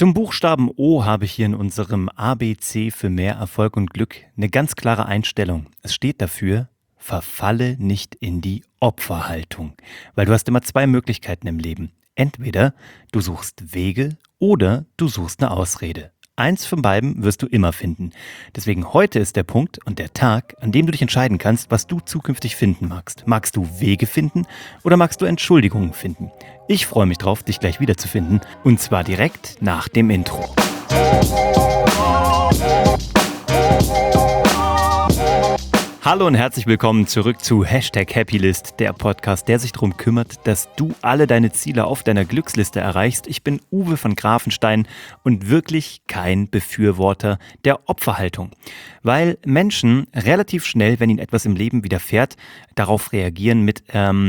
Zum Buchstaben O habe ich hier in unserem ABC für mehr Erfolg und Glück eine ganz klare Einstellung. Es steht dafür: Verfalle nicht in die Opferhaltung. Weil du hast immer zwei Möglichkeiten im Leben. Entweder du suchst Wege oder du suchst eine Ausrede. Eins von beiden wirst du immer finden. Deswegen heute ist der Punkt und der Tag, an dem du dich entscheiden kannst, was du zukünftig finden magst. Magst du Wege finden oder magst du Entschuldigungen finden? Ich freue mich drauf, dich gleich wiederzufinden, und zwar direkt nach dem Intro. Hallo und herzlich willkommen zurück zu #Happylist, der Podcast, der sich darum kümmert, dass du alle deine Ziele auf deiner Glücksliste erreichst. Ich bin Uwe von Grafenstein und wirklich kein Befürworter der Opferhaltung, weil Menschen relativ schnell, wenn ihnen etwas im Leben widerfährt, darauf reagieren mit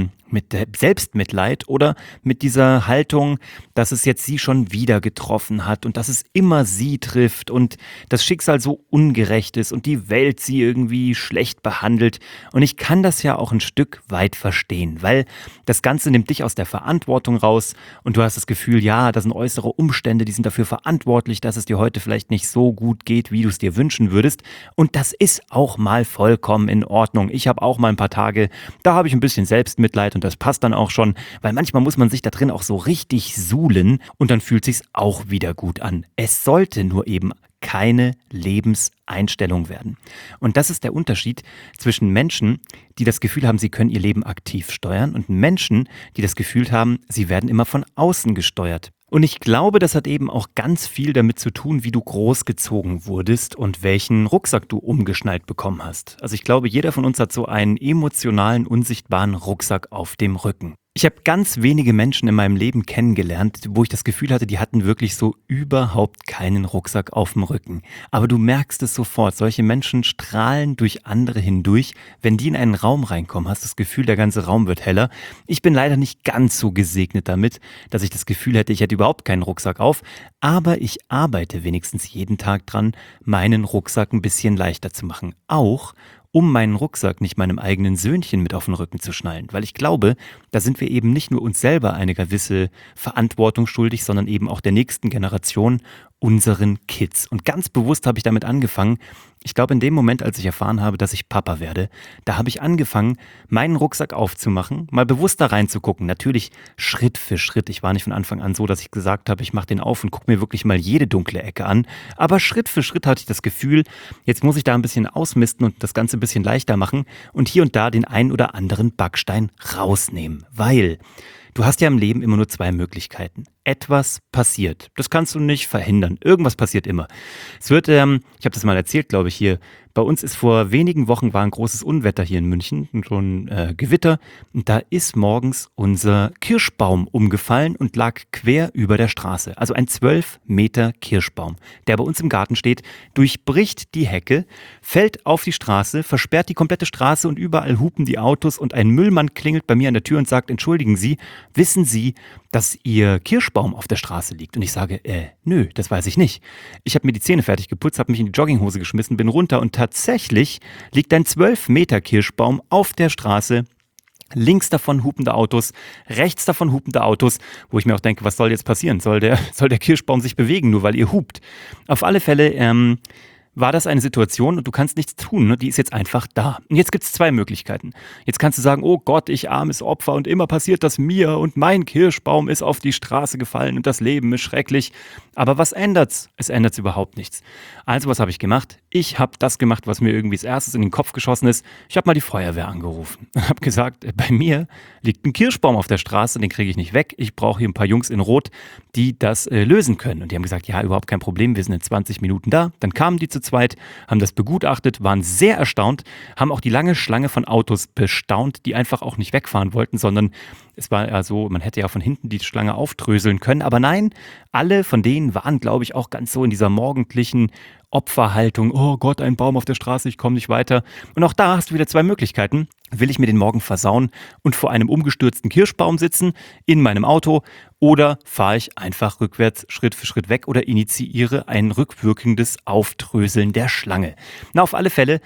Selbstmitleid oder mit dieser Haltung, dass es jetzt sie schon wieder getroffen hat und dass es immer sie trifft und das Schicksal so ungerecht ist und die Welt sie irgendwie schlecht behandelt. Und ich kann das ja auch ein Stück weit verstehen, weil das Ganze nimmt dich aus der Verantwortung raus und du hast das Gefühl, ja, das sind äußere Umstände, die sind dafür verantwortlich, dass es dir heute vielleicht nicht so gut geht, wie du es dir wünschen würdest. Und das ist auch mal vollkommen in Ordnung. Ich habe auch mal ein paar Tage, da habe ich ein bisschen Selbstmitleid und das passt dann auch schon, weil manchmal muss man sich da drin auch so richtig suhlen und dann fühlt sich's auch wieder gut an. Es sollte nur eben keine Lebenseinstellung werden. Und das ist der Unterschied zwischen Menschen, die das Gefühl haben, sie können ihr Leben aktiv steuern, und Menschen, die das Gefühl haben, sie werden immer von außen gesteuert. Und ich glaube, das hat eben auch ganz viel damit zu tun, wie du großgezogen wurdest und welchen Rucksack du umgeschnallt bekommen hast. Also ich glaube, jeder von uns hat so einen emotionalen, unsichtbaren Rucksack auf dem Rücken. Ich habe ganz wenige Menschen in meinem Leben kennengelernt, wo ich das Gefühl hatte, die hatten wirklich so überhaupt keinen Rucksack auf dem Rücken. Aber du merkst es sofort, solche Menschen strahlen durch andere hindurch. Wenn die in einen Raum reinkommen, hast du das Gefühl, der ganze Raum wird heller. Ich bin leider nicht ganz so gesegnet damit, dass ich das Gefühl hätte, ich hätte überhaupt keinen Rucksack auf. Aber ich arbeite wenigstens jeden Tag dran, meinen Rucksack ein bisschen leichter zu machen. Auch um meinen Rucksack nicht meinem eigenen Söhnchen mit auf den Rücken zu schnallen. Weil ich glaube, da sind wir eben nicht nur uns selber eine gewisse Verantwortung schuldig, sondern eben auch der nächsten Generation, unseren Kids. Und ganz bewusst habe ich damit angefangen. Ich glaube, in dem Moment, als ich erfahren habe, dass ich Papa werde, da habe ich angefangen, meinen Rucksack aufzumachen, mal bewusst da reinzugucken. Natürlich Schritt für Schritt. Ich war nicht von Anfang an so, dass ich gesagt habe, ich mache den auf und gucke mir wirklich mal jede dunkle Ecke an. Aber Schritt für Schritt hatte ich das Gefühl, jetzt muss ich da ein bisschen ausmisten und das Ganze ein bisschen leichter machen und hier und da den einen oder anderen Backstein rausnehmen. Weil du hast ja im Leben immer nur zwei Möglichkeiten. Etwas passiert. Das kannst du nicht verhindern. Irgendwas passiert immer. Es wird, ich habe das mal erzählt, glaube ich, hier. Bei uns ist vor wenigen Wochen war ein großes Unwetter hier in München, so ein Gewitter. Und da ist morgens unser Kirschbaum umgefallen und lag quer über der Straße. Also ein 12 Meter Kirschbaum, der bei uns im Garten steht, durchbricht die Hecke, fällt auf die Straße, versperrt die komplette Straße und überall hupen die Autos und ein Müllmann klingelt bei mir an der Tür und sagt: Entschuldigen Sie, wissen Sie, dass Ihr Kirschbaum auf der Straße liegt? Und ich sage, nö, das weiß ich nicht. Ich habe mir die Zähne fertig geputzt, habe mich in die Jogginghose geschmissen, bin runter und tatsächlich liegt ein 12 Meter Kirschbaum auf der Straße. Links davon hupende Autos, rechts davon hupende Autos, wo ich mir auch denke, was soll jetzt passieren? Soll der Kirschbaum sich bewegen, nur weil ihr hupt? Auf alle Fälle war das eine Situation und du kannst nichts tun, ne? Die ist jetzt einfach da. Und jetzt gibt es zwei Möglichkeiten. Jetzt kannst du sagen, oh Gott, ich armes Opfer und immer passiert das mir und mein Kirschbaum ist auf die Straße gefallen und das Leben ist schrecklich. Aber was ändert's? Es ändert überhaupt nichts. Also was habe ich gemacht? Ich habe das gemacht, was mir irgendwie als erstes in den Kopf geschossen ist. Ich habe mal die Feuerwehr angerufen und habe gesagt, bei mir liegt ein Kirschbaum auf der Straße, den kriege ich nicht weg. Ich brauche hier ein paar Jungs in Rot, die das lösen können. Und die haben gesagt, ja, überhaupt kein Problem, wir sind in 20 Minuten da. Dann kamen die zu zweit, haben das begutachtet, waren sehr erstaunt, haben auch die lange Schlange von Autos bestaunt, die einfach auch nicht wegfahren wollten, sondern es war ja so, man hätte ja von hinten die Schlange aufdröseln können. Aber nein, alle von denen waren, glaube ich, auch ganz so in dieser morgendlichen Opferhaltung. Oh Gott, ein Baum auf der Straße, ich komme nicht weiter. Und auch da hast du wieder zwei Möglichkeiten. Will ich mir den Morgen versauen und vor einem umgestürzten Kirschbaum sitzen in meinem Auto, oder fahre ich einfach rückwärts Schritt für Schritt weg oder initiiere ein rückwirkendes Aufdröseln der Schlange? Na, auf alle Fälle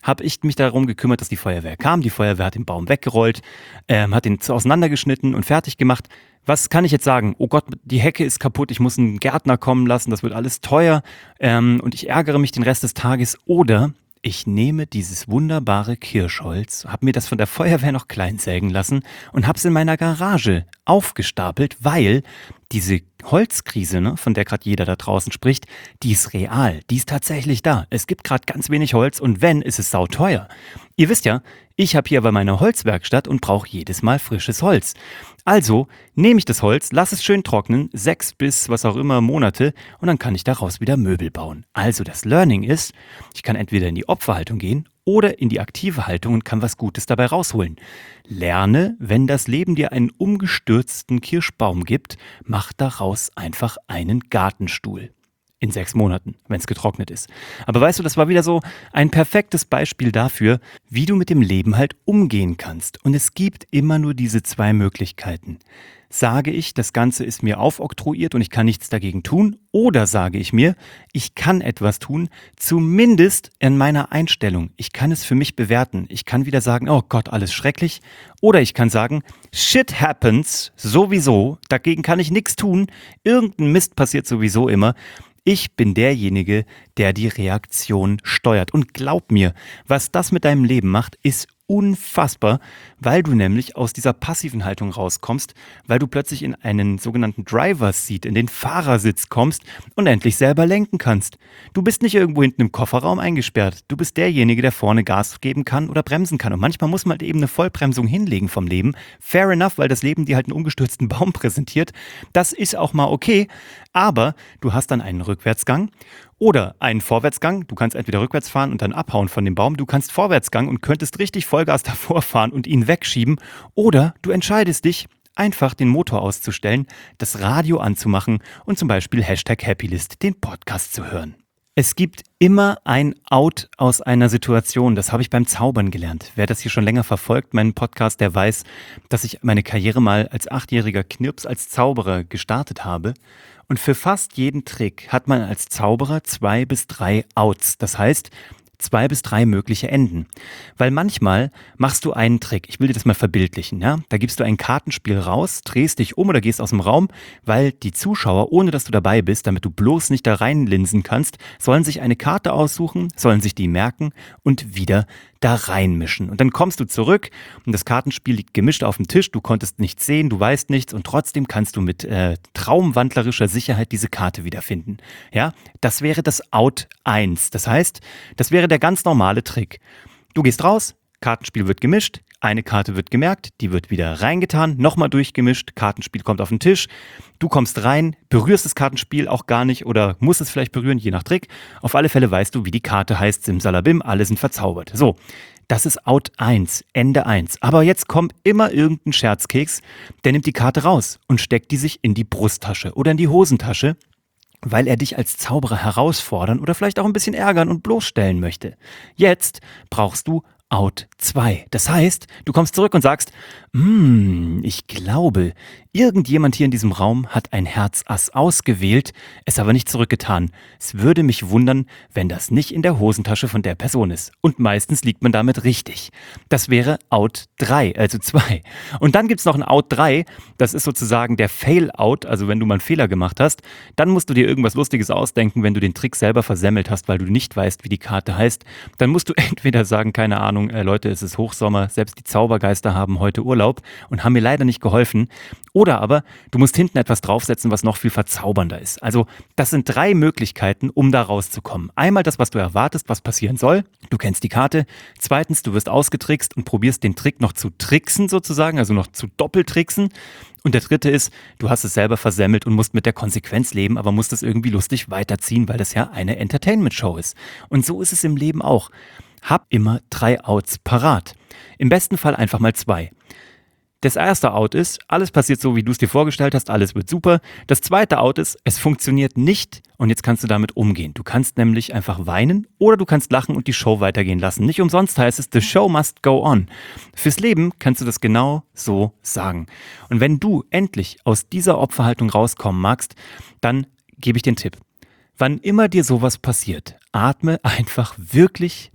habe ich mich darum gekümmert, dass die Feuerwehr kam. Die Feuerwehr hat den Baum weggerollt, hat ihn auseinandergeschnitten und fertig gemacht. Was kann ich jetzt sagen? Oh Gott, die Hecke ist kaputt, ich muss einen Gärtner kommen lassen, das wird alles teuer und ich ärgere mich den Rest des Tages. Oder ich nehme dieses wunderbare Kirschholz, habe mir das von der Feuerwehr noch klein sägen lassen und habe es in meiner Garage aufgestapelt, weil diese Holzkrise, ne, von der gerade jeder da draußen spricht, die ist real, die ist tatsächlich da. Es gibt gerade ganz wenig Holz und wenn, ist es sauteuer. Ihr wisst ja, ich habe hier aber meine Holzwerkstatt und brauche jedes Mal frisches Holz. Also nehme ich das Holz, lasse es schön trocknen, 6 bis was auch immer Monate und dann kann ich daraus wieder Möbel bauen. Also das Learning ist, ich kann entweder in die Opferhaltung gehen oder in die aktive Haltung und kann was Gutes dabei rausholen. Lerne, wenn das Leben dir einen umgestürzten Kirschbaum gibt, mach daraus einfach einen Gartenstuhl. In 6 Monaten, wenn es getrocknet ist. Aber weißt du, das war wieder so ein perfektes Beispiel dafür, wie du mit dem Leben halt umgehen kannst. Und es gibt immer nur diese 2 Möglichkeiten. Sage ich, das Ganze ist mir aufoktroyiert und ich kann nichts dagegen tun? Oder sage ich mir, ich kann etwas tun, zumindest in meiner Einstellung. Ich kann es für mich bewerten. Ich kann wieder sagen, oh Gott, alles schrecklich. Oder ich kann sagen, shit happens, sowieso. Dagegen kann ich nichts tun. Irgendein Mist passiert sowieso immer. Ich bin derjenige, der die Reaktion steuert. Und glaub mir, was das mit deinem Leben macht, ist unfassbar, weil du nämlich aus dieser passiven Haltung rauskommst, weil du plötzlich in einen sogenannten Driver's Seat, in den Fahrersitz kommst und endlich selber lenken kannst. Du bist nicht irgendwo hinten im Kofferraum eingesperrt. Du bist derjenige, der vorne Gas geben kann oder bremsen kann. Und manchmal muss man halt eben eine Vollbremsung hinlegen vom Leben. Fair enough, weil das Leben dir halt einen umgestürzten Baum präsentiert. Das ist auch mal okay, aber du hast dann einen Rückwärtsgang oder einen Vorwärtsgang. Du kannst entweder rückwärts fahren und dann abhauen von dem Baum. Du kannst Vorwärtsgang und könntest richtig Vollgas davor fahren und ihn wegschieben. Oder du entscheidest dich, einfach den Motor auszustellen, das Radio anzumachen und zum Beispiel #Happylist den Podcast zu hören. Es gibt immer ein Out aus einer Situation. Das habe ich beim Zaubern gelernt. Wer das hier schon länger verfolgt, meinen Podcast, der weiß, dass ich meine Karriere mal als 8-jähriger Knirps als Zauberer gestartet habe. Und für fast jeden Trick hat man als Zauberer 2 bis 3 Outs. Das heißt, 2 bis 3 mögliche Enden. Weil manchmal machst du einen Trick. Ich will dir das mal verbildlichen. Ja? Da gibst du ein Kartenspiel raus, drehst dich um oder gehst aus dem Raum, weil die Zuschauer, ohne dass du dabei bist, damit du bloß nicht da reinlinsen kannst, sollen sich eine Karte aussuchen, sollen sich die merken und wieder da reinmischen. Und dann kommst du zurück und das Kartenspiel liegt gemischt auf dem Tisch, du konntest nichts sehen, du weißt nichts und trotzdem kannst du mit traumwandlerischer Sicherheit diese Karte wiederfinden. Ja, das wäre das Out 1. Das heißt, das wäre der ganz normale Trick. Du gehst raus, Kartenspiel wird gemischt, eine Karte wird gemerkt, die wird wieder reingetan, nochmal durchgemischt, Kartenspiel kommt auf den Tisch, du kommst rein, berührst das Kartenspiel auch gar nicht oder musst es vielleicht berühren, je nach Trick. Auf alle Fälle weißt du, wie die Karte heißt, Simsalabim, alle sind verzaubert. So, das ist Out 1, Ende 1. Aber jetzt kommt immer irgendein Scherzkeks, der nimmt die Karte raus und steckt die sich in die Brusttasche oder in die Hosentasche, weil er dich als Zauberer herausfordern oder vielleicht auch ein bisschen ärgern und bloßstellen möchte. Jetzt brauchst du Out 2. Das heißt, du kommst zurück und sagst, ich glaube, irgendjemand hier in diesem Raum hat ein Herz-Ass ausgewählt, es aber nicht zurückgetan. Es würde mich wundern, wenn das nicht in der Hosentasche von der Person ist. Und meistens liegt man damit richtig. Das wäre Out 3, also 2. Und dann gibt's noch ein Out 3, das ist sozusagen der Fail-Out, also wenn du mal einen Fehler gemacht hast, dann musst du dir irgendwas Lustiges ausdenken, wenn du den Trick selber versemmelt hast, weil du nicht weißt, wie die Karte heißt. Dann musst du entweder sagen, keine Ahnung, Leute, es ist Hochsommer, selbst die Zaubergeister haben heute Urlaub und haben mir leider nicht geholfen. Oder aber du musst hinten etwas draufsetzen, was noch viel verzaubernder ist. Also das sind 3 Möglichkeiten, um da rauszukommen. Einmal das, was du erwartest, was passieren soll. Du kennst die Karte. Zweitens, du wirst ausgetrickst und probierst den Trick noch zu tricksen sozusagen, also noch zu doppeltricksen. Und der dritte ist, du hast es selber versemmelt und musst mit der Konsequenz leben, aber musst es irgendwie lustig weiterziehen, weil das ja eine Entertainment-Show ist. Und so ist es im Leben auch. Hab immer 3 Outs parat. Im besten Fall einfach mal 2. Das erste Out ist, alles passiert so, wie du es dir vorgestellt hast, alles wird super. Das zweite Out ist, es funktioniert nicht und jetzt kannst du damit umgehen. Du kannst nämlich einfach weinen oder du kannst lachen und die Show weitergehen lassen. Nicht umsonst heißt es, the show must go on. Fürs Leben kannst du das genau so sagen. Und wenn du endlich aus dieser Opferhaltung rauskommen magst, dann gebe ich dir einen Tipp. Wann immer dir sowas passiert, atme einfach wirklich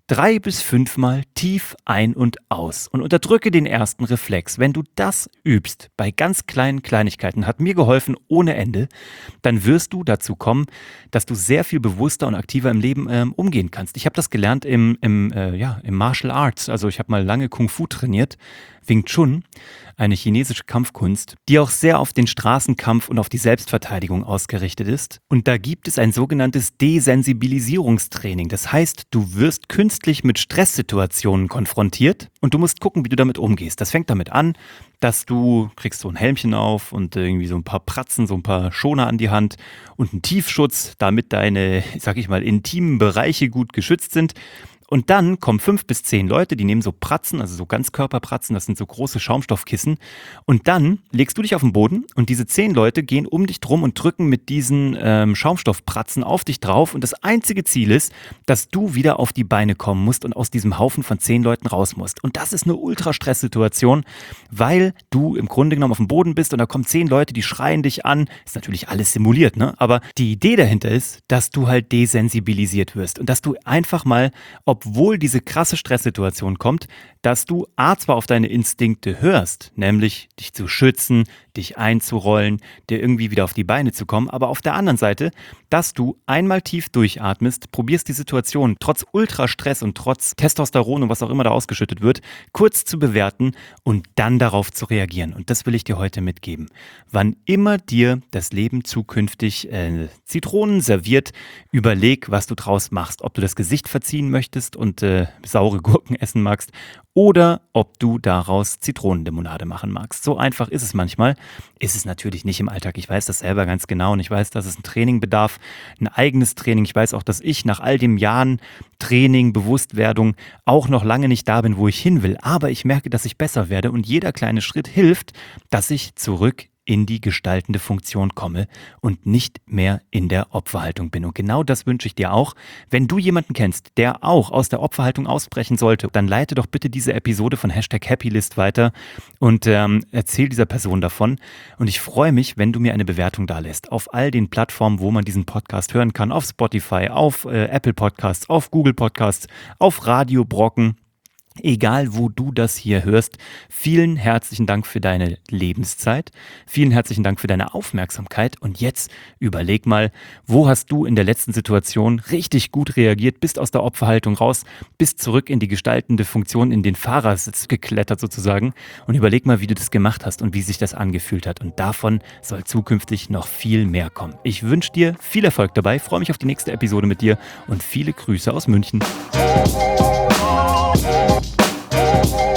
3 bis 5 Mal tief ein und aus und unterdrücke den ersten Reflex. Wenn du das übst, bei ganz kleinen Kleinigkeiten, hat mir geholfen ohne Ende, dann wirst du dazu kommen, dass du sehr viel bewusster und aktiver im Leben umgehen kannst. Ich habe das gelernt im Martial Arts. Also ich habe mal lange Kung Fu trainiert, Wing Chun, eine chinesische Kampfkunst, die auch sehr auf den Straßenkampf und auf die Selbstverteidigung ausgerichtet ist. Und da gibt es ein sogenanntes Desensibilisierungstraining. Das heißt, du wirst künstlich mit Stresssituationen konfrontiert und du musst gucken, wie du damit umgehst. Das fängt damit an, dass du kriegst so ein Helmchen auf und irgendwie so ein paar Pratzen, so ein paar Schoner an die Hand und einen Tiefschutz, damit deine, sag ich mal, intimen Bereiche gut geschützt sind. Und dann kommen 5 bis 10 Leute, die nehmen so Pratzen, also so Ganzkörperpratzen, das sind so große Schaumstoffkissen. Und dann legst du dich auf den Boden und diese 10 Leute gehen um dich drum und drücken mit diesen Schaumstoffpratzen auf dich drauf. Und das einzige Ziel ist, dass du wieder auf die Beine kommen musst und aus diesem Haufen von 10 Leuten raus musst. Und das ist eine Ultra-Stress-Situation, weil du im Grunde genommen auf dem Boden bist und da kommen 10 Leute, die schreien dich an. Ist natürlich alles simuliert, ne? Aber die Idee dahinter ist, dass du halt desensibilisiert wirst und dass du einfach mal, obwohl diese krasse Stresssituation kommt, dass du zwar auf deine Instinkte hörst, nämlich dich zu schützen, dich einzurollen, dir irgendwie wieder auf die Beine zu kommen, aber auf der anderen Seite, dass du einmal tief durchatmest, probierst die Situation trotz Ultrastress und trotz Testosteron und was auch immer da ausgeschüttet wird, kurz zu bewerten und dann darauf zu reagieren. Und das will ich dir heute mitgeben. Wann immer dir das Leben zukünftig Zitronen serviert, überleg, was du draus machst. Ob du das Gesicht verziehen möchtest und saure Gurken essen magst oder ob du daraus Zitronenlimonade machen magst. So einfach ist es manchmal. Ist es natürlich nicht im Alltag. Ich weiß das selber ganz genau und ich weiß, dass es ein Training bedarf, ein eigenes Training. Ich weiß auch, dass ich nach all den Jahren Training, Bewusstwerdung auch noch lange nicht da bin, wo ich hin will. Aber ich merke, dass ich besser werde und jeder kleine Schritt hilft, dass ich zurück in die gestaltende Funktion komme und nicht mehr in der Opferhaltung bin. Und genau das wünsche ich dir auch. Wenn du jemanden kennst, der auch aus der Opferhaltung ausbrechen sollte, dann leite doch bitte diese Episode von #Happylist weiter und erzähl dieser Person davon. Und ich freue mich, wenn du mir eine Bewertung da lässt. Auf all den Plattformen, wo man diesen Podcast hören kann. Auf Spotify, auf Apple Podcasts, auf Google Podcasts, auf Radio Brocken. Egal, wo du das hier hörst, vielen herzlichen Dank für deine Lebenszeit, vielen herzlichen Dank für deine Aufmerksamkeit und jetzt überleg mal, wo hast du in der letzten Situation richtig gut reagiert, bist aus der Opferhaltung raus, bist zurück in die gestaltende Funktion, in den Fahrersitz geklettert sozusagen und überleg mal, wie du das gemacht hast und wie sich das angefühlt hat und davon soll zukünftig noch viel mehr kommen. Ich wünsche dir viel Erfolg dabei, freue mich auf die nächste Episode mit dir und viele Grüße aus München.